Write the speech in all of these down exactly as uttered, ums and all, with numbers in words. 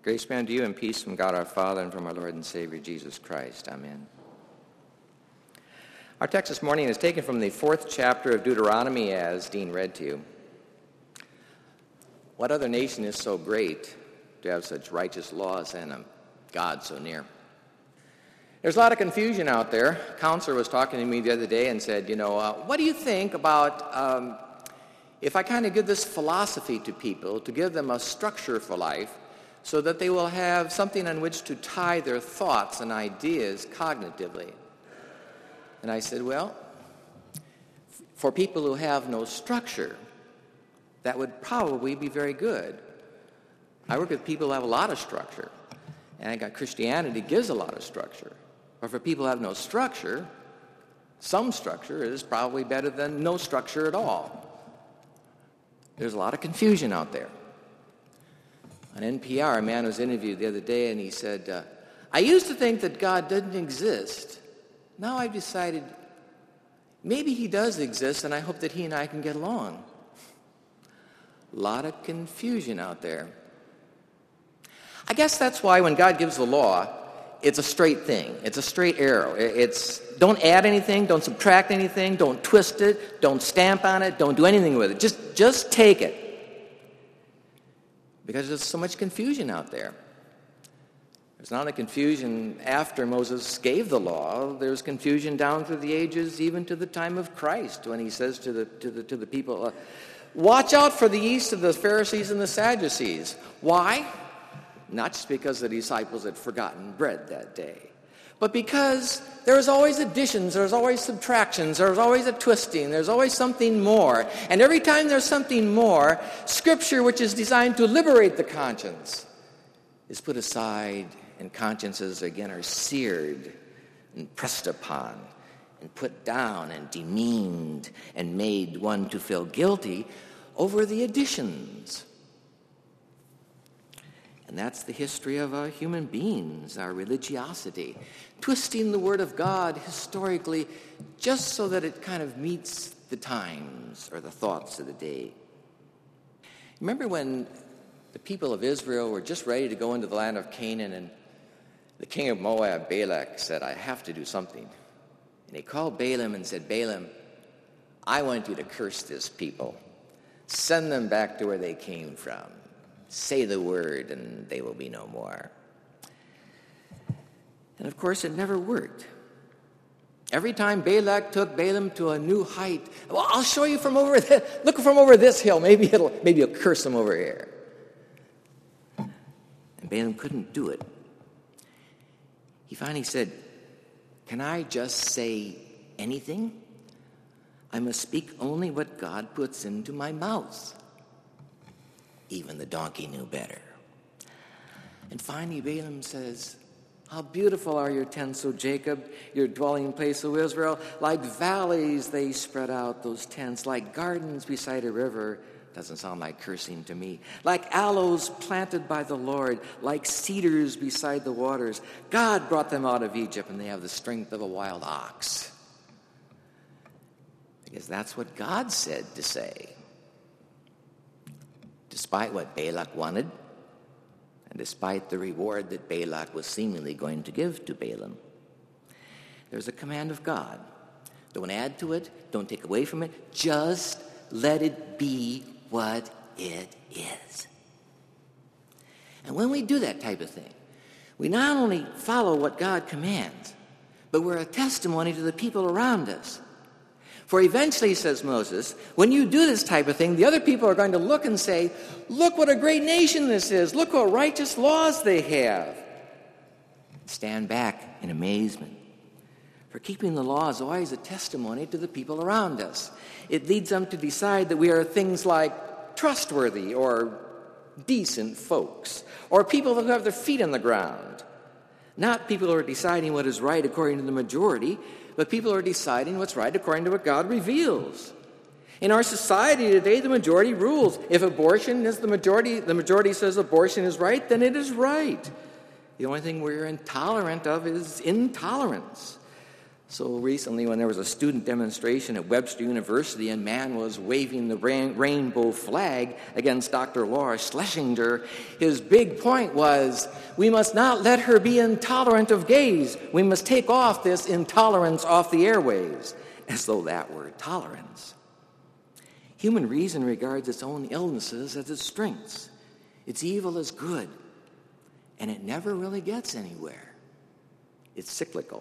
Grace be unto you and peace from God our Father and from our Lord and Savior Jesus Christ. Amen. Our text this morning is taken from the fourth chapter of Deuteronomy, as Dean read to you. What other nation is so great to have such righteous laws and a God so near? There's a lot of confusion out there. A counselor was talking to me the other day and said, you know, uh, what do you think about um, if I kind of give this philosophy to people, to give them a structure for life, so that they will have something on which to tie their thoughts and ideas cognitively? And I said, well, for people who have no structure, that would probably be very good. I work with people who have a lot of structure, and I got Christianity gives a lot of structure. But for people who have no structure, some structure is probably better than no structure at all. There's a lot of confusion out there. On N P R, a man was interviewed the other day, and he said, uh, I used to think that God didn't exist. Now I've decided maybe he does exist, and I hope that he and I can get along. A lot of confusion out there. I guess that's why when God gives the law, it's a straight thing. It's a straight arrow. It's don't add anything, don't subtract anything, don't twist it, don't stamp on it, don't do anything with it. Just, just take it. Because there's so much confusion out there. There's not only confusion after Moses gave the law, there's confusion down through the ages, even to the time of Christ, when he says to the to the to the people, uh, watch out for the yeast of the Pharisees and the Sadducees. Why? Not just because the disciples had forgotten bread that day, but because there's always additions, there's always subtractions, there's always a twisting, there's always something more. And every time there's something more, Scripture, which is designed to liberate the conscience, is put aside, and consciences again are seared and pressed upon and put down and demeaned and made one to feel guilty over the additions. And that's the history of our human beings, our religiosity, twisting the Word of God historically just so that it kind of meets the times or the thoughts of the day. Remember when the people of Israel were just ready to go into the land of Canaan, and the king of Moab, Balak, said, I have to do something. And he called Balaam and said, Balaam, I want you to curse this people. Send them back to where they came from. Say the word and they will be no more. And of course, it never worked. Every time Balak took Balaam to a new height, well, I'll show you from over there. Look from over this hill. Maybe it'll, maybe you'll curse them over here. And Balaam couldn't do it. He finally said, can I just say anything? I must speak only what God puts into my mouth. Even the donkey knew better. And finally Balaam says, how beautiful are your tents, O Jacob, your dwelling place, O Israel. Like valleys they spread out, those tents, like gardens beside a river. Doesn't sound like cursing to me. Like aloes planted by the Lord, like cedars beside the waters. God brought them out of Egypt, and they have the strength of a wild ox. Because that's what God said to say. Despite what Balak wanted, and despite the reward that Balak was seemingly going to give to Balaam, there's a command of God. Don't add to it, don't take away from it, just let it be what it is. And when we do that type of thing, we not only follow what God commands, but we're a testimony to the people around us. For eventually, says Moses, when you do this type of thing, the other people are going to look and say, look what a great nation this is. Look what righteous laws they have. Stand back in amazement. For keeping the law is always a testimony to the people around us. It leads them to decide that we are things like trustworthy or decent folks, or people who have their feet on the ground. Not people who are deciding what is right according to the majority, but people are deciding what's right according to what God reveals. In our society today, the majority rules. If abortion is the majority, the majority says abortion is right, then it is right. The only thing we're intolerant of is intolerance. So recently, when there was a student demonstration at Webster University, and man was waving the rain- rainbow flag against Doctor Laura Schlesinger, his big point was, we must not let her be intolerant of gays. We must take off this intolerance off the airwaves, as though that were tolerance. Human reason regards its own illnesses as its strengths, its evil as good, and it never really gets anywhere. It's cyclical.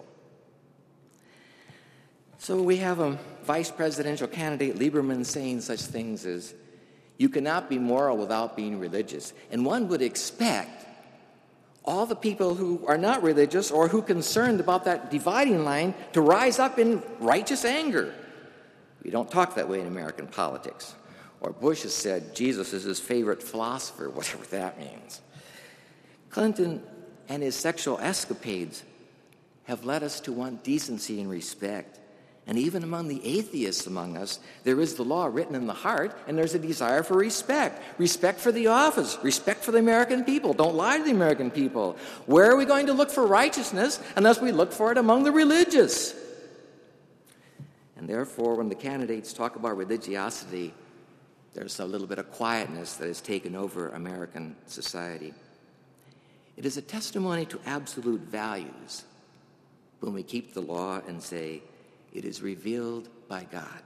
So we have a vice presidential candidate, Lieberman, saying such things as, you cannot be moral without being religious. And one would expect all the people who are not religious or who are concerned about that dividing line to rise up in righteous anger. We don't talk that way in American politics. Or Bush has said Jesus is his favorite philosopher, whatever that means. Clinton and his sexual escapades have led us to want decency and respect. And even among the atheists among us, there is the law written in the heart, and there's a desire for respect. Respect for the office. Respect for the American people. Don't lie to the American people. Where are we going to look for righteousness unless we look for it among the religious? And therefore, when the candidates talk about religiosity, there's a little bit of quietness that has taken over American society. It is a testimony to absolute values when we keep the law and say, it is revealed by God.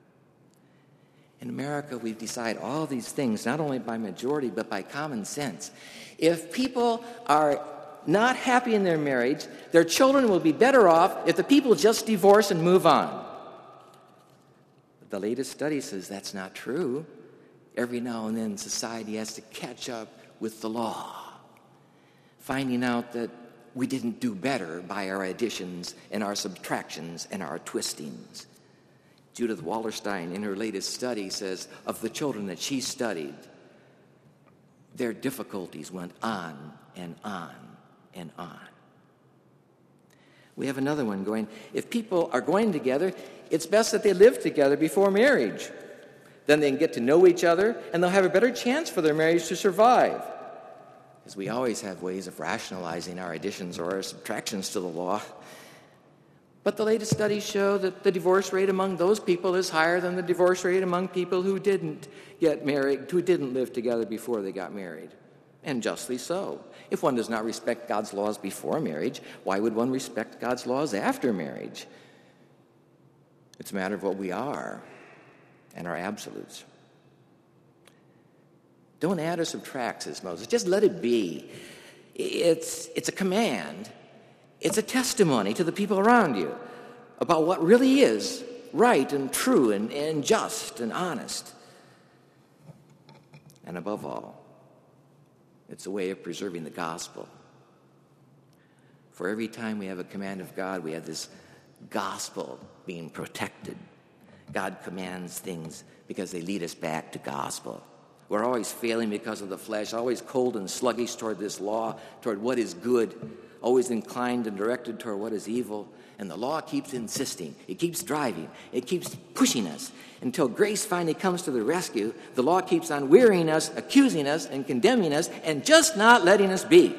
In America, we decide all these things, not only by majority, but by common sense. If people are not happy in their marriage, their children will be better off if the people just divorce and move on. But the latest study says that's not true. Every now and then, society has to catch up with the law, finding out that we didn't do better by our additions and our subtractions and our twistings. Judith Wallerstein, in her latest study, says of the children that she studied, their difficulties went on and on and on. We have another one going, if people are going together, it's best that they live together before marriage. Then they can get to know each other, and they'll have a better chance for their marriage to survive. Because we always have ways of rationalizing our additions or our subtractions to the law. But the latest studies show that the divorce rate among those people is higher than the divorce rate among people who didn't get married, who didn't live together before they got married. And justly so. If one does not respect God's laws before marriage, why would one respect God's laws after marriage? It's a matter of what we are and our absolutes. Don't add or subtract, says Moses. Just let it be. It's, it's a command. It's a testimony to the people around you about what really is right and true and, and just and honest. And above all, it's a way of preserving the gospel. For every time we have a command of God, we have this gospel being protected. God commands things because they lead us back to gospel. We're always failing because of the flesh, always cold and sluggish toward this law, toward what is good, always inclined and directed toward what is evil. And the law keeps insisting. It keeps driving. It keeps pushing us until grace finally comes to the rescue. The law keeps on wearying us, accusing us, and condemning us, and just not letting us be.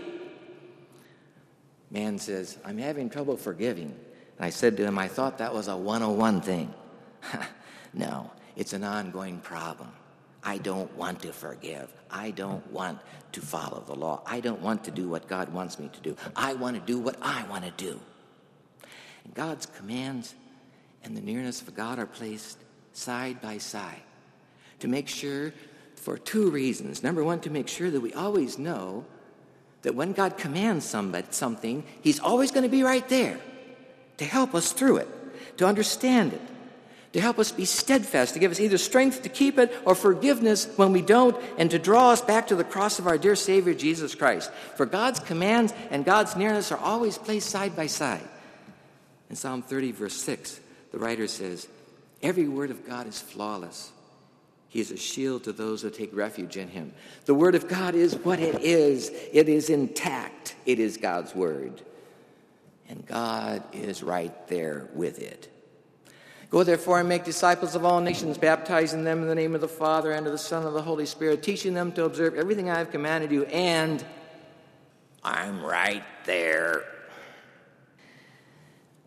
Man says, I'm having trouble forgiving. And I said to him, I thought that was a one oh one thing. No, it's an ongoing problem. I don't want to forgive. I don't want to follow the law. I don't want to do what God wants me to do. I want to do what I want to do. And God's commands and the nearness of God are placed side by side to make sure, for two reasons. Number one, to make sure that we always know that when God commands somebody something, he's always going to be right there to help us through it, to understand it, to help us be steadfast, to give us either strength to keep it or forgiveness when we don't, and to draw us back to the cross of our dear Savior, Jesus Christ. For God's commands and God's nearness are always placed side by side. In Psalm thirty, verse six, the writer says, every word of God is flawless. He is a shield to those who take refuge in him. The word of God is what it is. It is intact. It is God's word. And God is right there with it. Go therefore and make disciples of all nations, baptizing them in the name of the Father and of the Son and of the Holy Spirit, teaching them to observe everything I have commanded you, and I'm right there.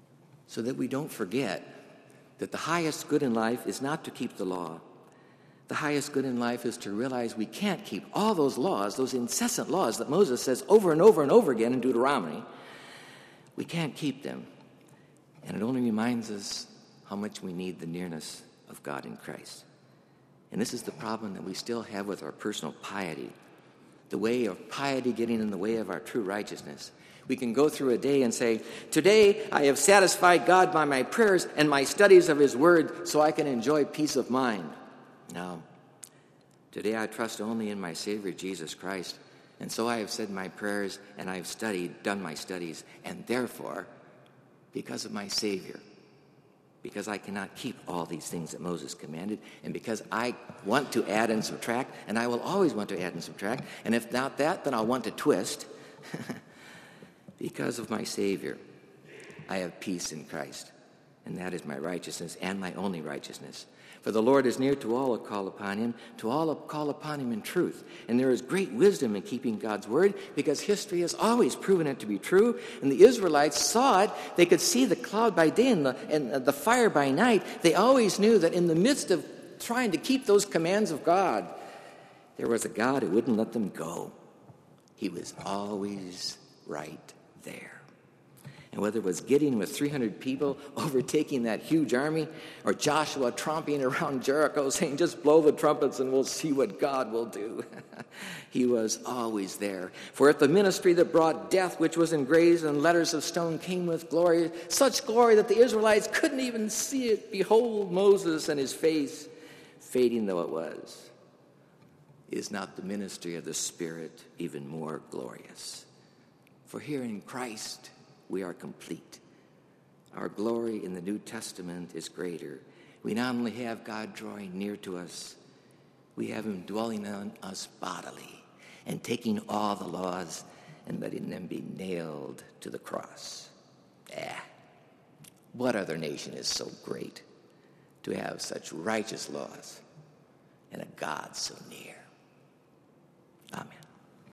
so that we don't forget that the highest good in life is not to keep the law. The highest good in life is to realize we can't keep all those laws, those incessant laws that Moses says over and over and over again in Deuteronomy. We can't keep them. And it only reminds us how much we need the nearness of God in Christ. And this is the problem that we still have with our personal piety. The way of piety getting in the way of our true righteousness. We can go through a day and say, today I have satisfied God by my prayers and my studies of his word so I can enjoy peace of mind. No. Today I trust only in my Savior Jesus Christ. And so I have said my prayers and I have studied, done my studies. And therefore, because of my Savior, because I cannot keep all these things that Moses commanded, and because I want to add and subtract, and I will always want to add and subtract, and if not that, then I'll want to twist. Because of my Savior, I have peace in Christ, and that is my righteousness and my only righteousness. For the Lord is near to all who call upon him, to all who call upon him in truth. And there is great wisdom in keeping God's word, because history has always proven it to be true. And the Israelites saw it. They could see the cloud by day and the, and the fire by night. They always knew that in the midst of trying to keep those commands of God, there was a God who wouldn't let them go. He was always right there. And whether it was Gideon with three hundred people overtaking that huge army, or Joshua tromping around Jericho saying, just blow the trumpets and we'll see what God will do. He was always there. For if the ministry that brought death, which was engraved in letters of stone, came with glory, such glory that the Israelites couldn't even see it, behold Moses and his face, fading though it was, is not the ministry of the Spirit even more glorious? For here in Christ, we are complete. Our glory in the New Testament is greater. We not only have God drawing near to us, we have him dwelling on us bodily and taking all the laws and letting them be nailed to the cross. Ah, what other nation is so great to have such righteous laws and a God so near? Amen.